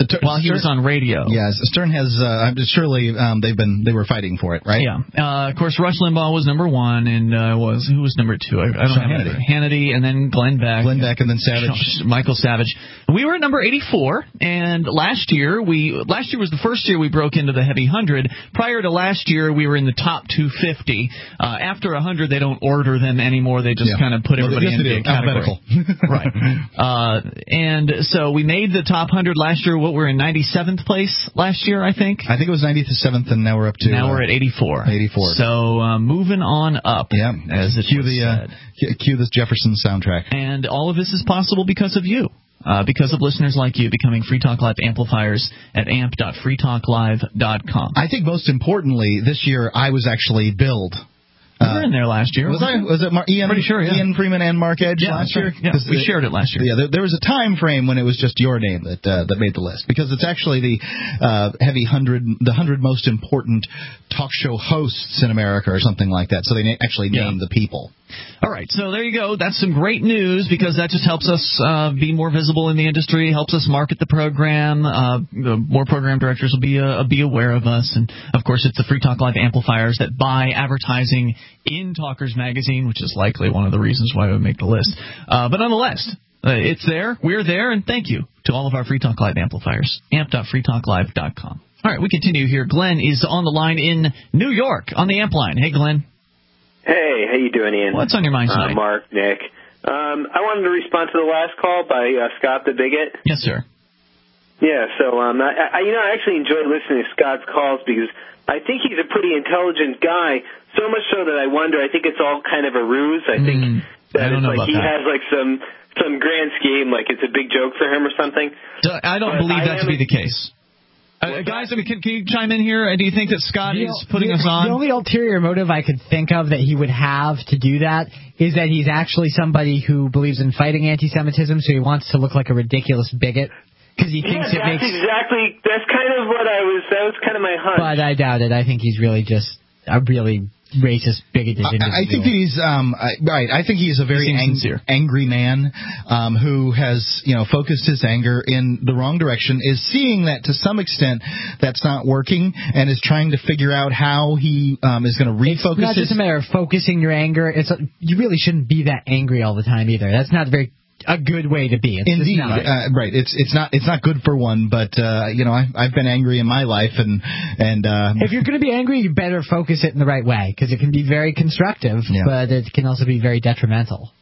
while he was on radio. Yes, Stern has. Uh, surely um, they've been they were fighting for it, right? Yeah. Uh, of course, Rush Limbaugh was number one, and uh, was who was number two? I, I don't Sean have Hannity. it. Hannity, and then Glenn Beck. Glenn Beck, and then Savage. Sean, Michael Savage. We were at number eighty-four, and last year we last year was the first year we broke into the heavy hundred. Prior to last year, we were in the top two fifty. Uh, after one hundred, they don't order them anymore. They just Yeah. kind of put everybody well, in a category. Right. Uh, and so we made the top one hundred last year. What, we're in ninety-seventh place last year, I think? I think it was ninety-seventh, and now we're up to... Now uh, we're at eighty-four. eighty-four. So uh, moving on up, yeah, as it cue was the uh, said. cue, cue this Jefferson soundtrack. And all of this is possible because of you. Uh, because of listeners like you becoming Free Talk Live amplifiers at amp dot free talk live dot com. I think most importantly, this year I was actually billed. You were in there last year. Was I? Was it Mar- Ian? Pretty sure, yeah. Ian Freeman and Mark Edge Yeah, last that's right. year. Yeah, we shared it last year. Yeah, there, there was a time frame when it was just your name that uh, that made the list, because it's actually the uh, heavy hundred, the hundred most important talk show hosts in America or something like that. So they na- actually named Yeah. the people. All right, so there you go. That's some great news, because that just helps us uh, be more visible in the industry, helps us market the program. Uh, the more program directors will be uh, be aware of us, and of course, it's the Free Talk Live amplifiers that buy advertising in Talkers Magazine, which is likely one of the reasons why we make the list. Uh, but nonetheless, uh, it's there, we're there, and thank you to all of our Free Talk Live amplifiers. amp dot free talk live dot com. All right, we continue here. Glenn is on the line in New York on the amp line. Hey, Glenn. Hey, how you doing, Ian? What's on your mind uh, tonight? Mark, Nick. Um, I wanted to respond to the last call by uh, Scott the Bigot. Yes, sir. Yeah, so um, I, I, you know, I actually enjoy listening to Scott's calls because I think he's a pretty intelligent guy. So much so that I wonder. I think it's all kind of a ruse. I think mm, that I don't it's know like about he that. has like some some grand scheme, like it's a big joke for him or something. I don't But believe I that to am- be the case. Uh, guys, I mean, can, can you chime in here? Uh, Do you think that Scott The- is putting the, us on? The only ulterior motive I could think of that he would have to do that is that he's actually somebody who believes in fighting anti-Semitism, so he wants to look like a ridiculous bigot because he Yeah, thinks it that's makes. exactly. That's kind of what I was. That was kind of my hunch. But I doubt it. I think he's really just a really racist, bigoted individual. I, I think that he's um I, right. I think he's a very He seems ang- sincere. angry man um, who has you know focused his anger in the wrong direction. Is seeing that to some extent that's not working, and is trying to figure out how he um, is going to refocus. It's not his just a matter of focusing your anger. It's you really shouldn't be that angry all the time either. That's not very a good way to be. It's just Indeed, not. uh, right. It's it's not it's not good for one, but uh, you know I, I've been angry in my life, and and uh, If you're going to be angry, you better focus it in the right way, because it can be very constructive, Yeah. but it can also be very detrimental.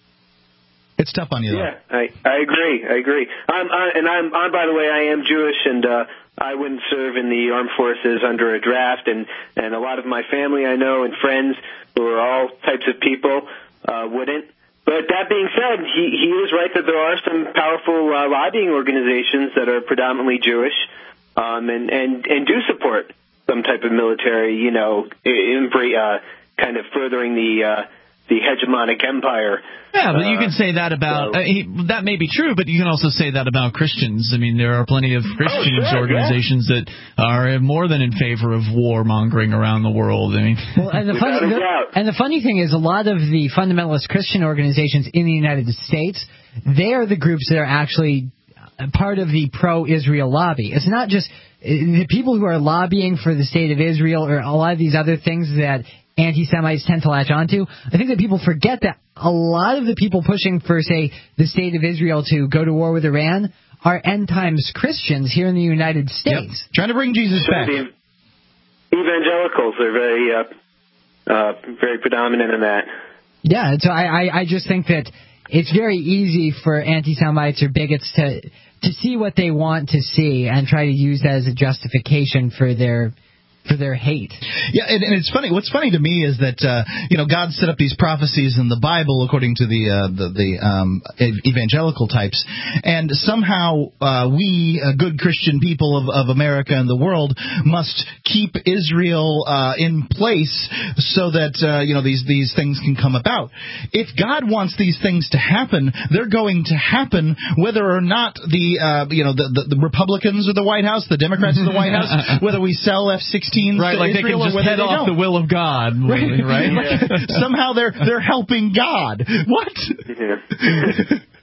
it's tough on you. Though. Yeah, I I agree. I agree. I'm I, and I'm I, by the way, I am Jewish, and uh, I wouldn't serve in the armed forces under a draft, and and a lot of my family I know and friends who are all types of people uh, wouldn't. But that being said, he he is right that there are some powerful uh, lobbying organizations that are predominantly Jewish, um, and and and do support some type of military, you know, in, uh, kind of furthering the uh, the hegemonic empire. Yeah, but you Uh, can say that about so- uh, he, that may be true, but you can also say that about Christians. I mean, there are plenty of Christians sure, organizations that are more than in favor of warmongering around the world. I mean, Well, and the Without funny a doubt. and the funny thing is, a lot of the fundamentalist Christian organizations in the United States, they are the groups that are actually part of the pro-Israel lobby. It's not just the people who are lobbying for the state of Israel or a lot of these other things that anti-Semites tend to latch onto. I think that people forget that a lot of the people pushing for, say, the state of Israel to go to war with Iran are end-times Christians here in the United States. Yep. Trying to bring Jesus So back. the evangelicals are very uh, uh, very predominant in that. Yeah, so I, I, I just think that it's very easy for anti-Semites or bigots to to see what they want to see and try to use that as a justification for their for their hate. Yeah, and, and it's funny. What's funny to me is that uh, you know God set up these prophecies in the Bible according to the uh, the, the um, evangelical types, and somehow uh, we, uh, good Christian people of, of America and the world, must keep Israel uh, in place so that uh, you know these these things can come about. If God wants these things to happen, they're going to happen, whether or not the uh, you know the, the, the Republicans or the White House, the Democrats or the White House, whether we sell F sixteen. right, like they can just head off the will of God, right? right? Somehow they're they're helping God. What? Yeah.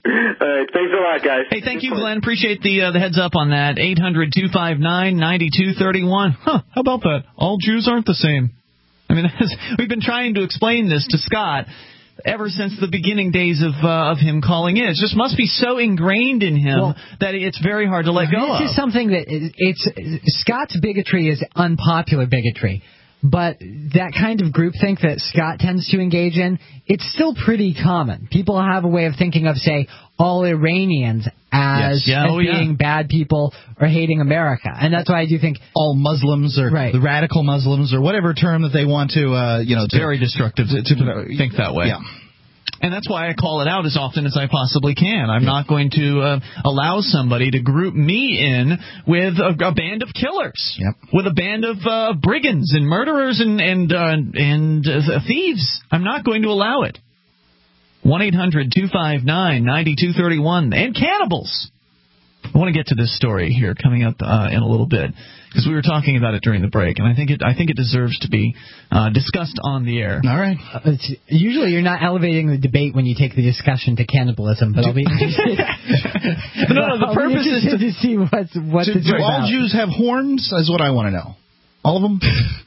All right, thanks a lot, guys. Hey, thank you, Glenn. Appreciate the uh, the heads up on that. eight hundred two five nine nine two three one. Huh, how about that? All Jews aren't the same. I mean, we've been trying to explain this to Scott ever since the beginning days of uh, of him calling in. It just must be so ingrained in him well, that it's very hard to let go of. This is something that it's Scott's bigotry is unpopular bigotry. But that kind of groupthink that Scott tends to engage in, it's still pretty common. People have a way of thinking of, say, all Iranians as, yes. yeah, as oh, being yeah. bad people or hating America. And that's why I do think all Muslims or right. the radical Muslims or whatever term that they want to, uh, you know, it's to, very destructive to, to think that way. Yeah. And that's why I call it out as often as I possibly can. I'm not going to uh, allow somebody to group me in with a, a band of killers, yep. with a band of uh, brigands and murderers and and uh, and uh, thieves. I'm not going to allow it. one eight hundred two five nine nine two three one and cannibals. I want to get to this story here coming up uh, in a little bit because we were talking about it during the break, and I think it I think it deserves to be uh, discussed on the air. All right. Uh, it's, usually, you're not elevating the debate when you take the discussion to cannibalism, but I'll be interested. no, no, the purpose is to, to see what's what do, this do is all about. Jews have horns? Is what I want to know. All of them.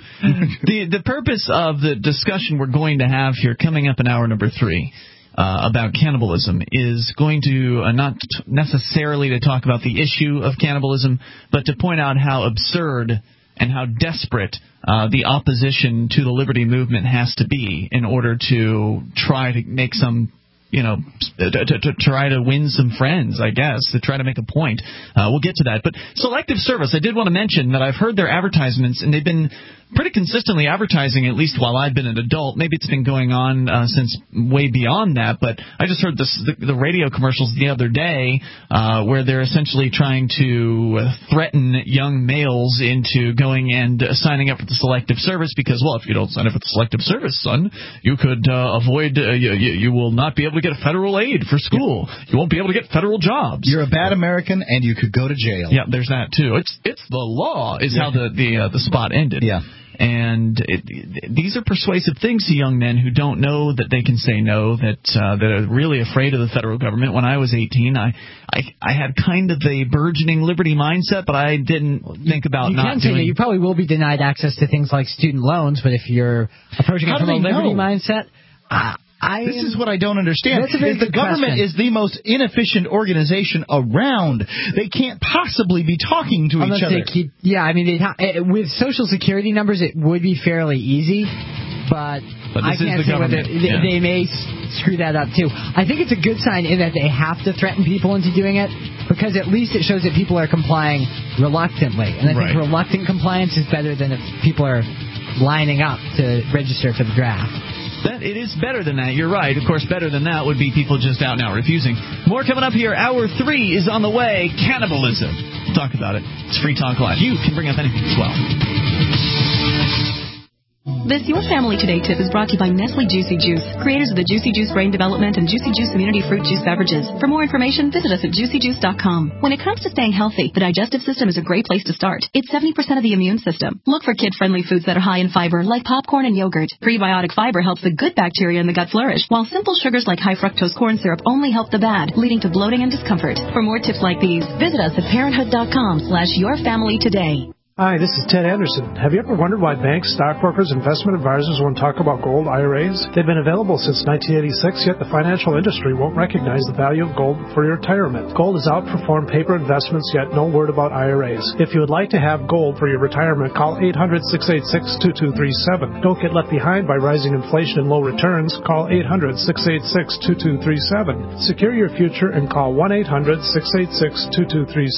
the the purpose of the discussion we're going to have here coming up in hour number three. Uh, about cannibalism is going to uh, not t- necessarily to talk about the issue of cannibalism, but to point out how absurd and how desperate uh, the opposition to the liberty movement has to be in order to try to make some, you know, to, to, to try to win some friends, I guess, to try to make a point. Uh, we'll get to that. But Selective Service, I did want to mention that I've heard their advertisements, and they've been pretty consistently advertising, at least while I've been an adult. Maybe it's been going on uh, since way beyond that, but I just heard this, the, the radio commercials the other day uh, where they're essentially trying to threaten young males into going and uh, signing up for the Selective Service because, well, if you don't sign up for the Selective Service, son, you could uh, avoid, uh, you, you will not be able to get federal aid for school. You won't be able to get federal jobs. You're a bad American, and you could go to jail. Yeah, there's that, too. It's it's the law is yeah. how the, the, uh, the spot ended. Yeah. And it, these are persuasive things to young men who don't know that they can say no, that uh, that are really afraid of the federal government. When I was eighteen, I I, I had kind of a burgeoning liberty mindset, but I didn't think about you not can say doing... that you probably will be denied access to things like student loans, but if you're approaching How it from do a they liberty know? mindset... Uh, I this am, is what I don't understand. That's a very is the good government question. is the most inefficient organization around. They can't possibly be talking to Unless each other. They keep, yeah, I mean, they ha- with Social Security numbers, it would be fairly easy, but, but I can't say whether they, yeah. they may screw that up too. I think it's a good sign in that they have to threaten people into doing it, because at least it shows that people are complying reluctantly, and I right. think reluctant compliance is better than if people are lining up to register for the draft. That, it is better than that. You're right. Of course, better than that would be people just out now refusing. More coming up here. Hour three is on the way. Cannibalism. We'll talk about it. It's Free Talk Live. You can bring up anything as well. This Your Family Today tip is brought to you by Nestle Juicy Juice, creators of the Juicy Juice Brain Development and Juicy Juice Immunity Fruit Juice beverages. For more information, visit us at juicy juice dot com. When it comes to staying healthy, the digestive system is a great place to start. It's seventy percent of the immune system. Look for kid-friendly foods that are high in fiber, like popcorn and yogurt. Prebiotic fiber helps the good bacteria in the gut flourish, while simple sugars like high fructose corn syrup only help the bad, leading to bloating and discomfort. For more tips like these, visit us at parenthood dot com slash your family today. Hi, this is Ted Anderson. Have you ever wondered why banks, stockbrokers, investment advisors won't talk about gold I R As? They've been available since nineteen eighty-six, yet the financial industry won't recognize the value of gold for your retirement. Gold has outperformed paper investments, yet no word about I R As. If you would like to have gold for your retirement, call eight hundred, six eight six, two two three seven. Don't get left behind by rising inflation and low returns. Call eight hundred, six eight six, two two three seven. Secure your future and call one eight hundred, six eight six, two two three